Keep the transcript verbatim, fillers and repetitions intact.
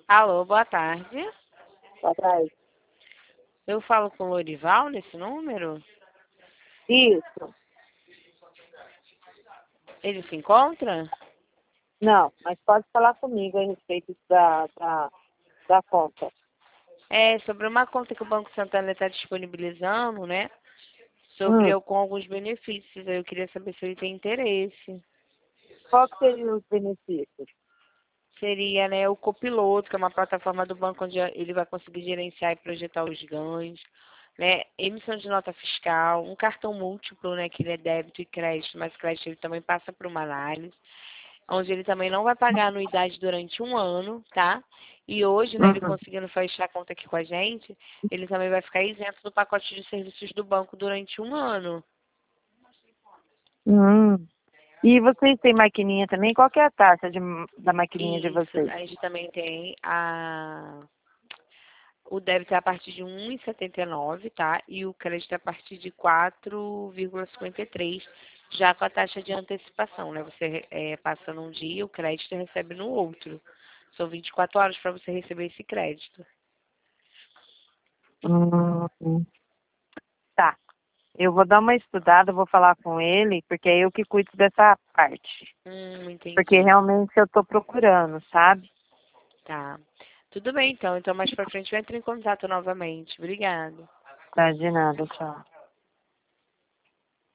Alô, boa tarde. Boa tarde. Eu falo com o Lorival nesse número? Isso. Ele se encontra? Não, mas pode falar comigo a respeito da, da, da conta. É sobre uma conta que o Banco Santander está disponibilizando, né? Sobre Hum. eu com alguns benefícios. Eu queria saber se ele tem interesse. Qual que seriam os benefícios? Seria, né, o Copiloto, que é uma plataforma do banco onde ele vai conseguir gerenciar e projetar os ganhos, né? Emissão de nota fiscal, um cartão múltiplo, né, que ele é débito e crédito, mas crédito ele também passa por uma análise, onde ele também não vai pagar anuidade durante um ano, tá? E hoje, né, ele Uhum. conseguindo fechar a conta aqui com a gente, ele também vai ficar isento do pacote de serviços do banco durante um ano. Hum. E vocês têm maquininha também? Qual que é a taxa de, da maquininha de Isso, vocês? a gente também tem a o débito é a partir de um vírgula setenta e nove, tá? E o crédito é a partir de quatro vírgula cinquenta e três, já com a taxa de antecipação, né? Você é, passa num dia, o crédito recebe no outro. São vinte e quatro horas para você receber esse crédito. Hum. Tá. Eu vou dar uma estudada, vou falar com ele, porque é eu que cuido dessa parte. Hum, Porque entendi. realmente eu tô procurando, sabe? Tá. Tudo bem, então. Então, mais pra frente, eu entro em contato novamente. Obrigada. Tá, de nada, tchau.